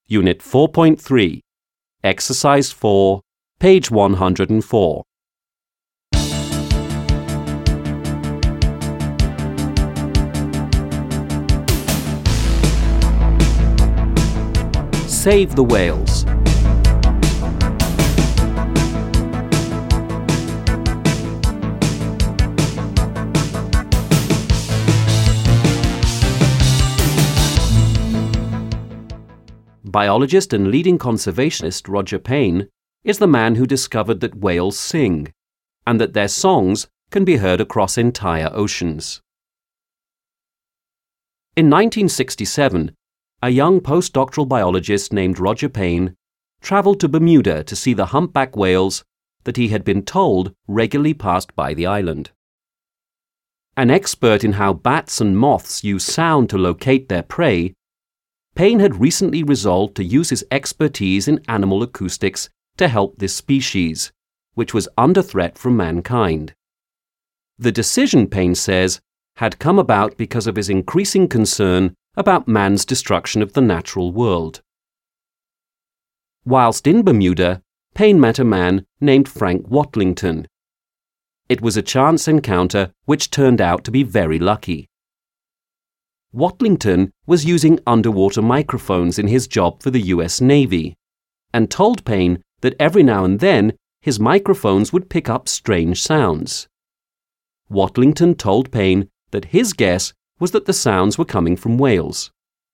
Unit 4.3, Exercise 4, page 104. Save the whales. Biologist and leading conservationist Roger Payne is the man who discovered that whales sing, and that their songs can be heard across entire oceans. In 1967, a young postdoctoral biologist named Roger Payne traveled to Bermuda to see the humpback whales that he had been told regularly passed by the island. An expert in how bats and moths use sound to locate their prey, Payne had recently resolved to use his expertise in animal acoustics to help this species, which was under threat from mankind. The decision, Payne says, had come about because of his increasing concern about man's destruction of the natural world. Whilst in Bermuda, Payne met a man named Frank Watlington. It was a chance encounter which turned out to be very lucky. Watlington was using underwater microphones in his job for the US Navy, and told Payne that every now and then his microphones would pick up strange sounds. Watlington told Payne that his guess was that the sounds were coming from whales.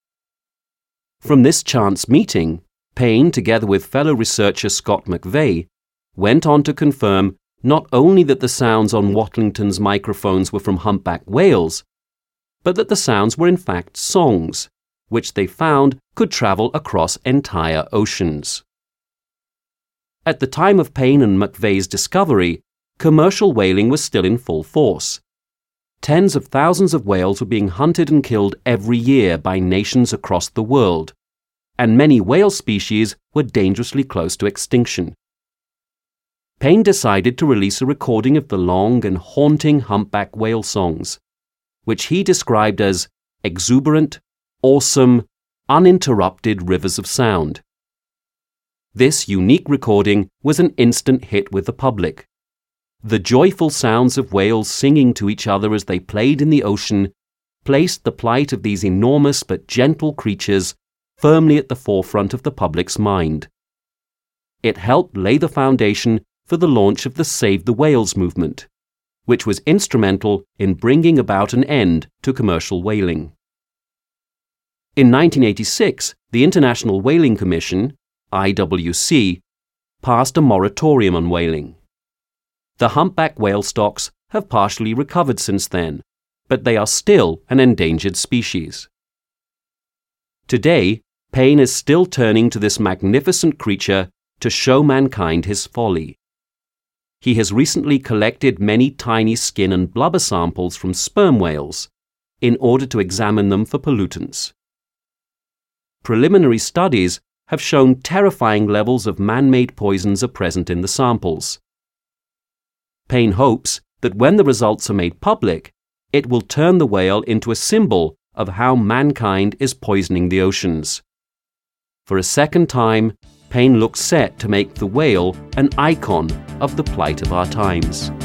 From this chance meeting, Payne, together with fellow researcher Scott McVeigh, went on to confirm not only that the sounds on Watlington's microphones were from humpback whales, but that the sounds were in fact songs, which they found could travel across entire oceans. At the time of Payne and McVeigh's discovery, commercial whaling was still in full force. Tens of thousands of whales were being hunted and killed every year by nations across the world, and many whale species were dangerously close to extinction. Payne decided to release a recording of the long and haunting humpback whale songs, which he described as exuberant, awesome, uninterrupted rivers of sound. This unique recording was an instant hit with the public. The joyful sounds of whales singing to each other as they played in the ocean placed the plight of these enormous but gentle creatures firmly at the forefront of the public's mind. It helped lay the foundation for the launch of the Save the Whales movement, which was instrumental in bringing about an end to commercial whaling. In 1986, the International Whaling Commission, IWC, passed a moratorium on whaling. The humpback whale stocks have partially recovered since then, but they are still an endangered species. Today, Payne is still turning to this magnificent creature to show mankind his folly. He has recently collected many tiny skin and blubber samples from sperm whales in order to examine them for pollutants. Preliminary studies have shown terrifying levels of man-made poisons are present in the samples. Payne hopes that when the results are made public, it will turn the whale into a symbol of how mankind is poisoning the oceans. For a second time, Payne looks set to make the whale an icon of the plight of our times.